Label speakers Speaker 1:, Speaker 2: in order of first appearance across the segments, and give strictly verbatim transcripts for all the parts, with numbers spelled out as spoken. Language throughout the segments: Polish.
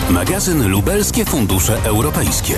Speaker 1: Magazyn Lubelskie Fundusze Europejskie.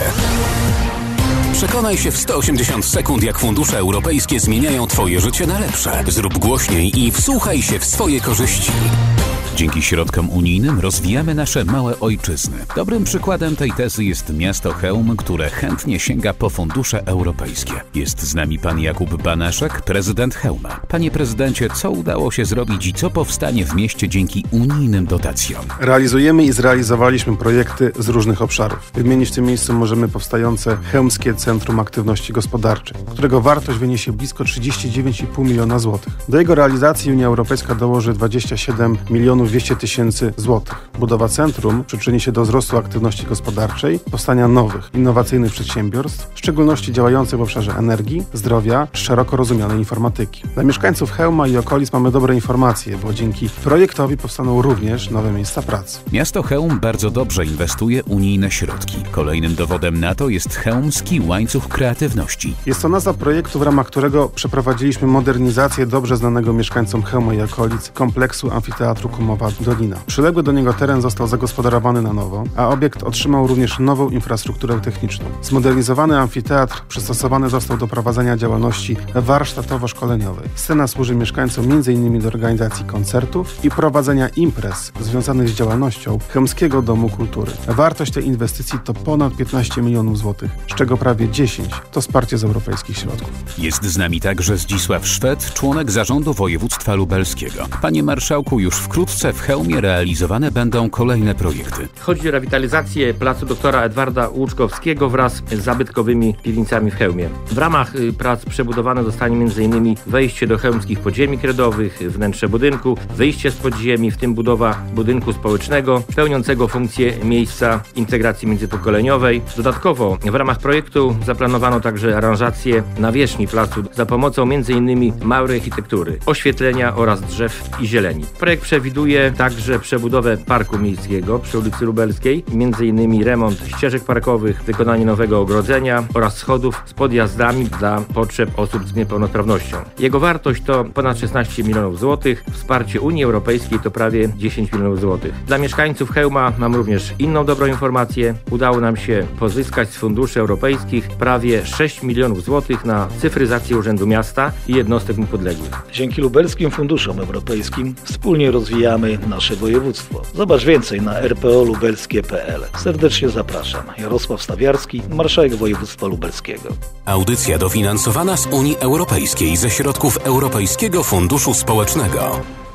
Speaker 1: Przekonaj się w sto osiemdziesiąt sekund, jak fundusze europejskie zmieniają Twoje życie na lepsze. Zrób głośniej i wsłuchaj się w swoje korzyści. Dzięki środkom unijnym rozwijamy nasze małe ojczyzny. Dobrym przykładem tej tezy jest miasto Chełm, które chętnie sięga po fundusze europejskie. Jest z nami pan Jakub Banaszek, prezydent Chełma. Panie prezydencie, co udało się zrobić i co powstanie w mieście dzięki unijnym dotacjom?
Speaker 2: Realizujemy i zrealizowaliśmy projekty z różnych obszarów. Wymienić w tym miejscu możemy powstające Chełmskie Centrum Aktywności Gospodarczej, którego wartość wyniesie blisko trzydzieści dziewięć i pół miliona złotych. Do jego realizacji Unia Europejska dołoży dwadzieścia siedem milionów dwieście tysięcy złotych. Budowa centrum przyczyni się do wzrostu aktywności gospodarczej, powstania nowych, innowacyjnych przedsiębiorstw, w szczególności działających w obszarze energii, zdrowia czy szeroko rozumianej informatyki. Dla mieszkańców Chełma i okolic mamy dobre informacje, bo dzięki projektowi powstaną również nowe miejsca pracy.
Speaker 1: Miasto Chełm bardzo dobrze inwestuje unijne środki. Kolejnym dowodem na to jest Chełmski Łańcuch Kreatywności.
Speaker 2: Jest to nazwa projektu, w ramach którego przeprowadziliśmy modernizację dobrze znanego mieszkańcom Chełma i okolic kompleksu Amfiteatru Kumowa Dolina. Przyległy do niego teren został zagospodarowany na nowo, a obiekt otrzymał również nową infrastrukturę techniczną. Zmodernizowany amfiteatr przystosowany został do prowadzenia działalności warsztatowo-szkoleniowej. Scena służy mieszkańcom między innymi do organizacji koncertów i prowadzenia imprez związanych z działalnością Chełmskiego Domu Kultury. Wartość tej inwestycji to ponad piętnaście milionów złotych, z czego prawie dziesięć to wsparcie z europejskich środków.
Speaker 1: Jest z nami także Zdzisław Szwed, członek zarządu województwa lubelskiego. Panie marszałku, już wkrótce w Chełmie realizowane będą kolejne projekty.
Speaker 3: Chodzi o rewitalizację placu doktora Edwarda Łuczkowskiego wraz z zabytkowymi piwnicami w Chełmie. W ramach prac przebudowane zostanie m.in. wejście do chełmskich podziemi kredowych, wnętrze budynku, wyjście z podziemi, w tym budowa budynku społecznego pełniącego funkcję miejsca integracji międzypokoleniowej. Dodatkowo w ramach projektu zaplanowano także aranżację nawierzchni placu za pomocą m.in. małej architektury, oświetlenia oraz drzew i zieleni. Projekt przewiduje także przebudowę parku miejskiego przy ulicy Lubelskiej, m.in. remont ścieżek parkowych, wykonanie nowego ogrodzenia oraz schodów z podjazdami dla potrzeb osób z niepełnosprawnością. Jego wartość to ponad szesnaście milionów złotych, wsparcie Unii Europejskiej to prawie dziesięć milionów złotych. Dla mieszkańców Chełma mam również inną dobrą informację. Udało nam się pozyskać z funduszy europejskich prawie sześć milionów złotych na cyfryzację Urzędu Miasta i jednostek mu podległych.
Speaker 4: Dzięki lubelskim funduszom europejskim wspólnie rozwijamy nasze województwo. Zobacz więcej na r p o lubelskie kropka p l. Serdecznie zapraszam. Jarosław Stawiarski, marszałek województwa lubelskiego.
Speaker 1: Audycja dofinansowana z Unii Europejskiej ze środków Europejskiego Funduszu Społecznego.